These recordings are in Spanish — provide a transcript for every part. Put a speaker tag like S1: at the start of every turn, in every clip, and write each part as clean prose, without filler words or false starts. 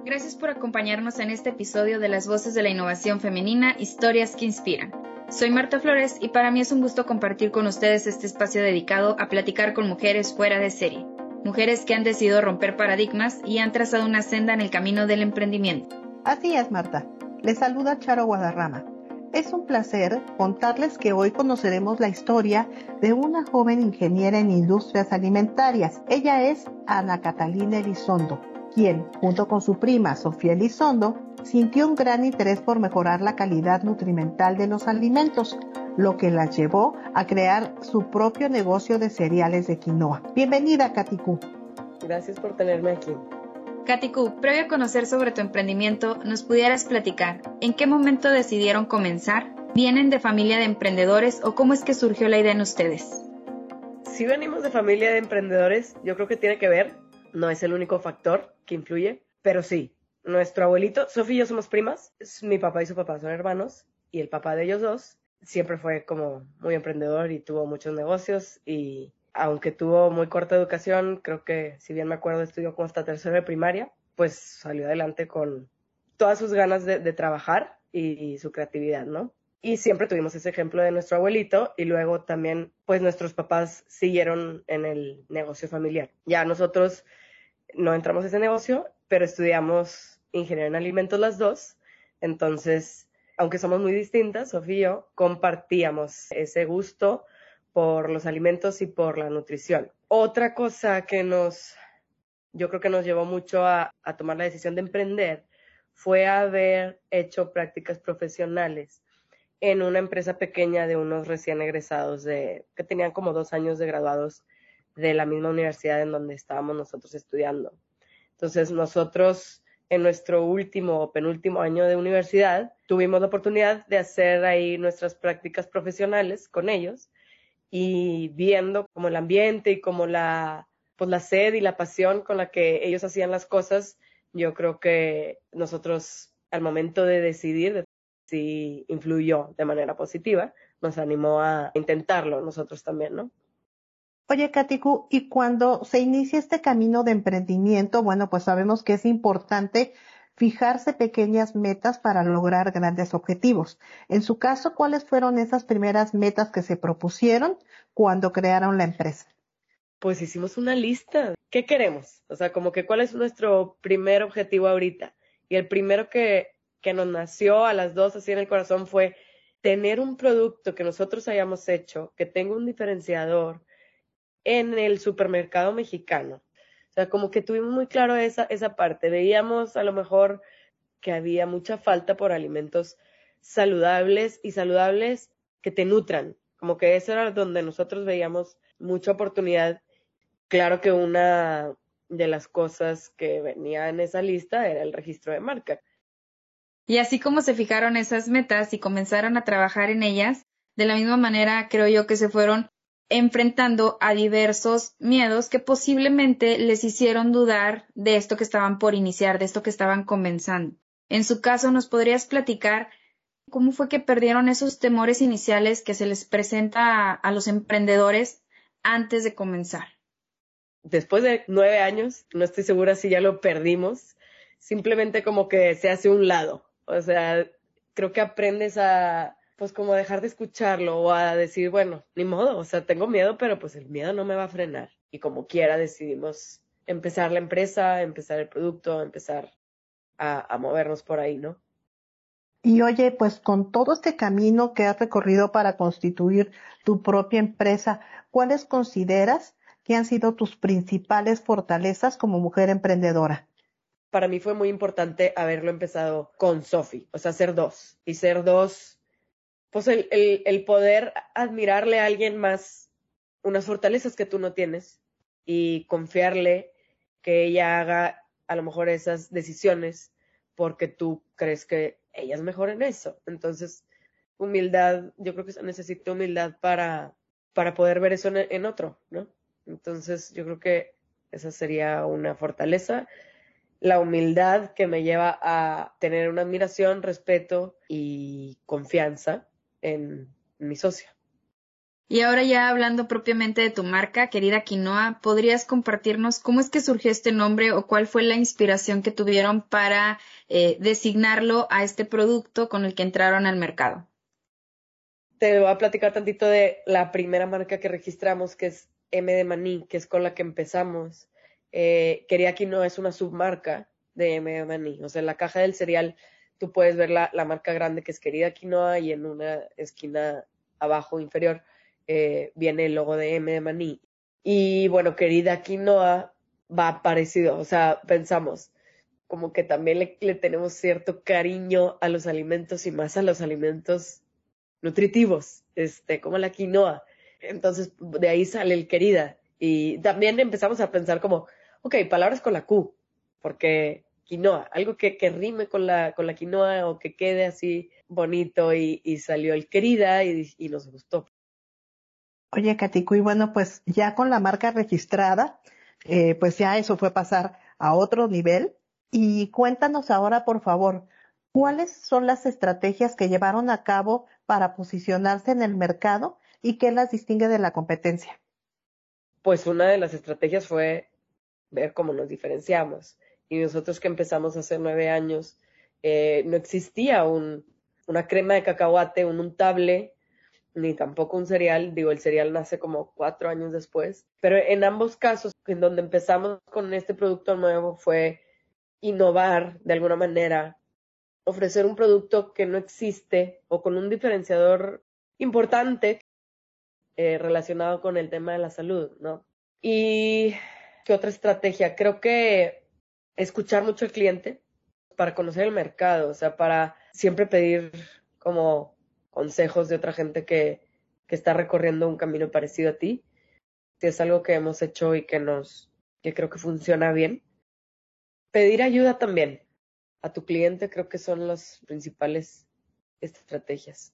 S1: Gracias por acompañarnos en este episodio de Las Voces de la Innovación Femenina, Historias que Inspiran. Soy Marta Flores y para mí es un gusto compartir con ustedes este espacio dedicado a platicar con mujeres fuera de serie. Mujeres que han decidido romper paradigmas y han trazado una senda en el camino del emprendimiento.
S2: Así es, Marta. Les saluda Charo Guadarrama. Es un placer contarles que hoy conoceremos la historia de una joven ingeniera en industrias alimentarias. Ella es Ana Catalina Elizondo, quien, junto con su prima Sofía Elizondo, sintió un gran interés por mejorar la calidad nutrimental de los alimentos, lo que la llevó a crear su propio negocio de cereales de quinoa. Bienvenida, Katy-Q.
S3: Gracias por tenerme aquí.
S1: Katy-Q, previo a conocer sobre tu emprendimiento, ¿nos pudieras platicar en qué momento decidieron comenzar? ¿Vienen de familia de emprendedores o cómo es que surgió la idea en ustedes?
S3: Si venimos de familia de emprendedores, yo creo que tiene que ver, no es el único factor que influye, pero sí, nuestro abuelito, Sofía y yo somos primas, mi papá y su papá son hermanos, y el papá de ellos dos siempre fue como muy emprendedor y tuvo muchos negocios, y aunque tuvo muy corta educación, creo que, si bien me acuerdo, estudió como hasta tercero de primaria, pues salió adelante con todas sus ganas de trabajar y su creatividad, ¿no? Y siempre tuvimos ese ejemplo de nuestro abuelito y luego también, pues nuestros papás siguieron en el negocio familiar. Ya nosotros no entramos a ese negocio, pero estudiamos ingeniería en alimentos las dos, entonces, aunque somos muy distintas, Sofía y yo compartíamos ese gusto por los alimentos y por la nutrición. Otra cosa que yo creo que nos llevó mucho a tomar la decisión de emprender fue haber hecho prácticas profesionales en una empresa pequeña de unos recién egresados que tenían como 2 años de graduados de la misma universidad en donde estábamos nosotros estudiando. Entonces nosotros en nuestro último o penúltimo año de universidad tuvimos la oportunidad de hacer ahí nuestras prácticas profesionales con ellos y viendo como el ambiente y como la sed y la pasión con la que ellos hacían las cosas, yo creo que nosotros al momento de decidir si influyó de manera positiva, nos animó a intentarlo nosotros también, ¿no?
S2: Oye, Katy-Q, y cuando se inicia este camino de emprendimiento, bueno, pues sabemos que es importante fijarse pequeñas metas para lograr grandes objetivos. En su caso, ¿cuáles fueron esas primeras metas que se propusieron cuando crearon la empresa?
S3: Pues hicimos una lista. ¿Qué queremos? O sea, como que cuál es nuestro primer objetivo ahorita. Y el primero que nos nació a las dos así en el corazón fue tener un producto que nosotros hayamos hecho, que tenga un diferenciador en el supermercado mexicano. O sea, como que tuvimos muy claro esa parte. Veíamos a lo mejor que había mucha falta por alimentos saludables y saludables que te nutran. Como que eso era donde nosotros veíamos mucha oportunidad. Claro que una de las cosas que venía en esa lista era el registro de marca.
S1: Y así como se fijaron esas metas y comenzaron a trabajar en ellas, de la misma manera creo yo que se fueron enfrentando a diversos miedos que posiblemente les hicieron dudar de esto que estaban por iniciar, de esto que estaban comenzando. En su caso, ¿nos podrías platicar cómo fue que perdieron esos temores iniciales que se les presenta a los emprendedores antes de comenzar?
S3: Después de 9 años, no estoy segura si ya lo perdimos, simplemente como que se hace un lado. O sea, creo que aprendes a, pues como a dejar de escucharlo o a decir, bueno, ni modo, o sea, tengo miedo, pero pues el miedo no me va a frenar. Y como quiera decidimos empezar la empresa, empezar el producto, empezar a movernos por ahí, ¿no?
S2: Y oye, pues con todo este camino que has recorrido para constituir tu propia empresa, ¿cuáles consideras que han sido tus principales fortalezas como mujer emprendedora?
S3: Para mí fue muy importante haberlo empezado con Sophie, o sea, ser dos. Y ser dos, pues el poder admirarle a alguien más unas fortalezas que tú no tienes y confiarle que ella haga a lo mejor esas decisiones porque tú crees que ella es mejor en eso. Entonces, humildad, yo creo que se necesita humildad para poder ver eso en otro, ¿no? Entonces, yo creo que esa sería una fortaleza. La humildad que me lleva a tener una admiración, respeto y confianza en mi socio.
S1: Y ahora ya hablando propiamente de tu marca, querida Quinoa, ¿podrías compartirnos cómo es que surgió este nombre o cuál fue la inspiración que tuvieron para designarlo a este producto con el que entraron al mercado?
S3: Te voy a platicar tantito de la primera marca que registramos, que es M de Maní, que es con la que empezamos. Querida Quinoa es una submarca de M de Maní. O sea, en la caja del cereal tú puedes ver la marca grande que es Querida Quinoa y en una esquina abajo inferior viene el logo de M de Maní. Y bueno, Querida Quinoa va parecido. O sea, pensamos como que también le tenemos cierto cariño a los alimentos y más a los alimentos nutritivos, como la quinoa. Entonces, de ahí sale el querida. Y también empezamos a pensar como, ok, palabras con la Q, porque quinoa, algo que rime con la quinoa o que quede así bonito y salió el querida y nos gustó.
S2: Oye, Katiku, y bueno, pues ya con la marca registrada, pues ya eso fue pasar a otro nivel. Y cuéntanos ahora, por favor, ¿cuáles son las estrategias que llevaron a cabo para posicionarse en el mercado y qué las distingue de la competencia?
S3: Pues una de las estrategias fue ver cómo nos diferenciamos. Y nosotros que empezamos hace 9 años, no existía una crema de cacahuate, un untable, ni tampoco un cereal. Digo, el cereal nace como 4 años después. Pero en ambos casos, en donde empezamos con este producto nuevo, fue innovar de alguna manera, ofrecer un producto que no existe o con un diferenciador importante relacionado con el tema de la salud, ¿no? Y ¿qué otra estrategia? Creo que escuchar mucho al cliente para conocer el mercado, o sea, para siempre pedir como consejos de otra gente que está recorriendo un camino parecido a ti. Si es algo que hemos hecho y que creo que funciona bien. Pedir ayuda también a tu cliente creo que son las principales estrategias.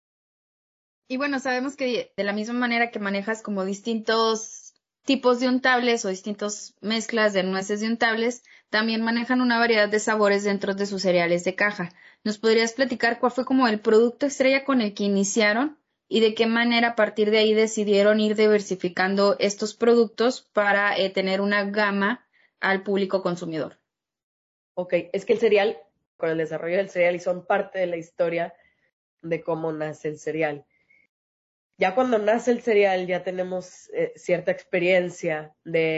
S1: Y bueno, sabemos que de la misma manera que manejas como distintos tipos de untables o distintas mezclas de nueces de untables, también manejan una variedad de sabores dentro de sus cereales de caja. ¿Nos podrías platicar cuál fue como el producto estrella con el que iniciaron y de qué manera a partir de ahí decidieron ir diversificando estos productos para tener una gama al público consumidor?
S3: Ok, es que el cereal, con el desarrollo del cereal y son parte de la historia de cómo nace el cereal. Ya cuando nace el cereal ya tenemos cierta experiencia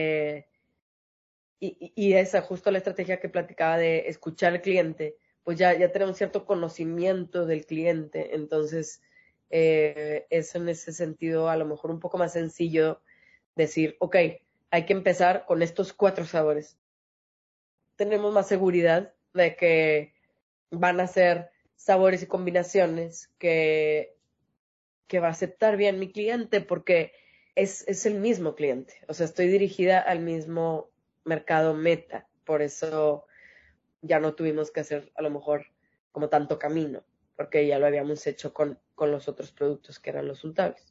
S3: y esa justo la estrategia que platicaba de escuchar al cliente, pues ya tenemos cierto conocimiento del cliente, entonces es en ese sentido a lo mejor un poco más sencillo decir, ok, hay que empezar con estos 4 sabores. Tenemos más seguridad de que van a ser sabores y combinaciones que va a aceptar bien mi cliente porque es el mismo cliente. O sea, estoy dirigida al mismo mercado meta. Por eso ya no tuvimos que hacer a lo mejor como tanto camino, porque ya lo habíamos hecho con los otros productos que eran los untables.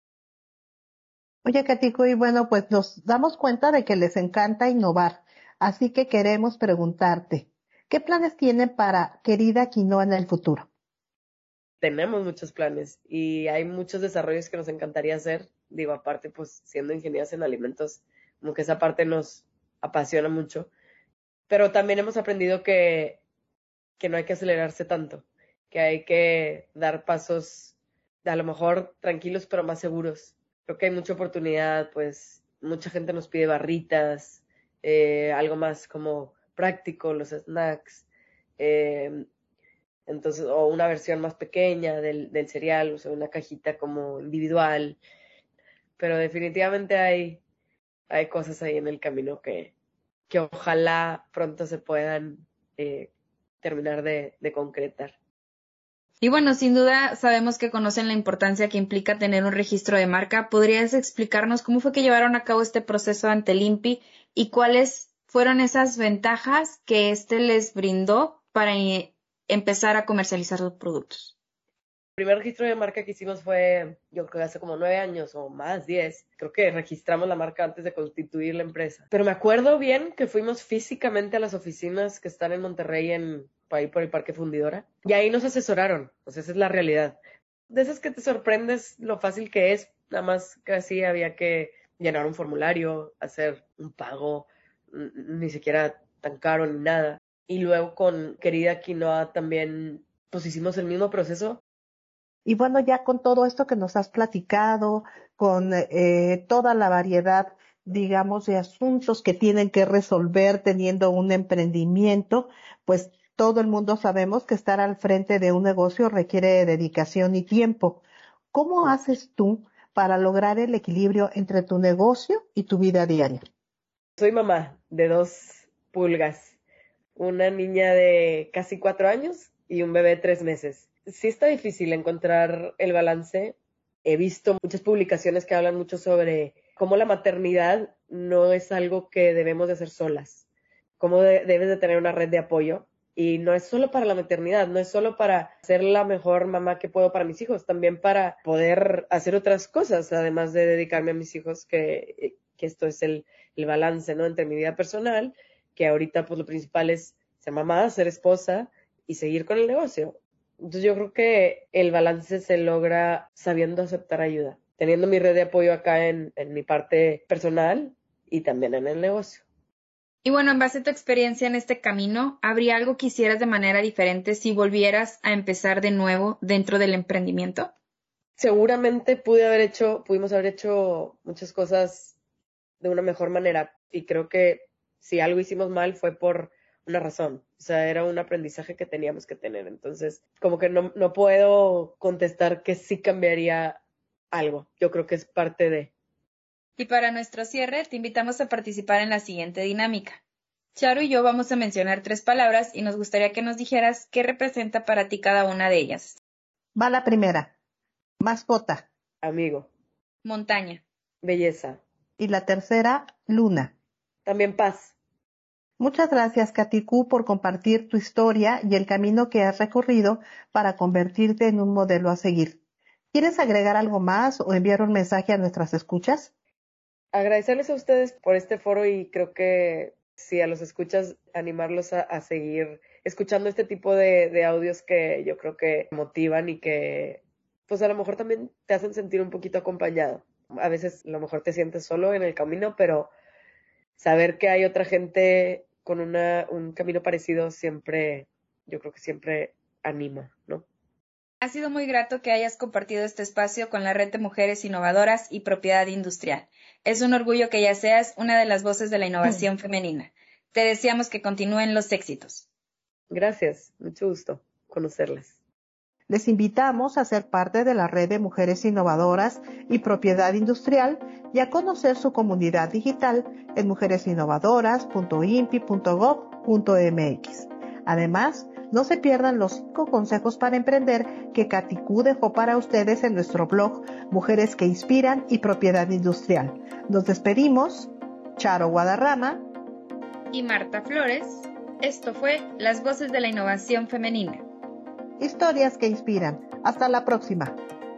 S2: Oye, Katiku, y bueno, pues nos damos cuenta de que les encanta innovar, así que queremos preguntarte, ¿qué planes tienen para Querida Quinoa en el futuro?
S3: Tenemos muchos planes y hay muchos desarrollos que nos encantaría hacer. Digo, aparte, pues siendo ingenieros en alimentos, como que esa parte nos apasiona mucho. Pero también hemos aprendido que no hay que acelerarse tanto, que hay que dar pasos a lo mejor tranquilos pero más seguros. Creo que hay mucha oportunidad, pues mucha gente nos pide barritas, algo más como práctico, los snacks. Entonces, o una versión más pequeña del cereal, o sea, una cajita como individual, pero definitivamente hay cosas ahí en el camino que ojalá pronto se puedan terminar de concretar.
S1: Y bueno, sin duda sabemos que conocen la importancia que implica tener un registro de marca. ¿Podrías explicarnos cómo fue que llevaron a cabo este proceso ante el INPI y cuáles fueron esas ventajas que éste les brindó para empezar a comercializar sus productos?
S3: El primer registro de marca que hicimos fue, yo creo que hace como 9 años o más, 10. Creo que registramos la marca antes de constituir la empresa. Pero me acuerdo bien que fuimos físicamente a las oficinas que están en Monterrey, ahí por el Parque Fundidora, y ahí nos asesoraron. O sea, esa es la realidad. De esas que te sorprendes lo fácil que es Nada más que así había que llenar un formulario, hacer un pago, ni siquiera tan caro ni nada. Y luego con Querida Quinoa también pues hicimos el mismo proceso.
S2: Y bueno, ya con todo esto que nos has platicado, con toda la variedad, digamos, de asuntos que tienen que resolver teniendo un emprendimiento, pues todo el mundo sabemos que estar al frente de un negocio requiere dedicación y tiempo. ¿Cómo haces tú para lograr el equilibrio entre tu negocio y tu vida diaria?
S3: Soy mamá de 2 pulgas, una niña de casi 4 años y un bebé de 3 meses. Sí está difícil encontrar el balance. He visto muchas publicaciones que hablan mucho sobre cómo la maternidad no es algo que debemos de hacer solas, cómo debes de tener una red de apoyo. Y no es solo para la maternidad, no es solo para ser la mejor mamá que puedo para mis hijos, también para poder hacer otras cosas, además de dedicarme a mis hijos, que esto es el balance, ¿no? Entre mi vida personal, que ahorita pues lo principal es ser mamá, ser esposa y seguir con el negocio. Entonces yo creo que el balance se logra sabiendo aceptar ayuda, teniendo mi red de apoyo acá en mi parte personal y también en el negocio.
S1: Y bueno, en base a tu experiencia en este camino, ¿habría algo que hicieras de manera diferente si volvieras a empezar de nuevo dentro del emprendimiento?
S3: Seguramente pudimos haber hecho muchas cosas de una mejor manera y creo que si algo hicimos mal fue por una razón, o sea, era un aprendizaje que teníamos que tener. Entonces, como que no puedo contestar que sí cambiaría algo, yo creo que es parte de.
S1: Y para nuestro cierre, te invitamos a participar en la siguiente dinámica. Charo y yo vamos a mencionar 3 palabras y nos gustaría que nos dijeras qué representa para ti cada una de ellas.
S2: Va la primera, mascota.
S3: Amigo,
S1: Montaña,
S3: belleza,
S2: Y la tercera, luna.
S3: también paz.
S2: Muchas gracias, Katiku, por compartir tu historia y el camino que has recorrido para convertirte en un modelo a seguir. ¿Quieres agregar algo más o enviar un mensaje a nuestras escuchas?
S3: Agradecerles a ustedes por este foro y creo que sí, a los escuchas, animarlos a seguir escuchando este tipo de audios que yo creo que motivan y que pues a lo mejor también te hacen sentir un poquito acompañado. A veces a lo mejor te sientes solo en el camino, pero saber que hay otra gente con un camino parecido siempre, yo creo que siempre anima, ¿no?
S1: ha sido muy grato que hayas compartido este espacio con la Red de Mujeres Innovadoras y Propiedad Industrial. Es un orgullo que ya seas una de las voces de la innovación femenina. Te deseamos que continúen los éxitos.
S3: Gracias, mucho gusto conocerlas.
S2: Les invitamos a ser parte de la Red de Mujeres Innovadoras y Propiedad Industrial y a conocer su comunidad digital en mujeresinnovadoras.inpi.gov.mx. Además, no se pierdan los 5 consejos para emprender que Katiku dejó para ustedes en nuestro blog Mujeres que Inspiran y Propiedad Industrial. Nos despedimos. Charo Guadarrama
S1: y Marta Flores. Esto fue Las Voces de la Innovación Femenina.
S2: Historias que inspiran. Hasta la próxima.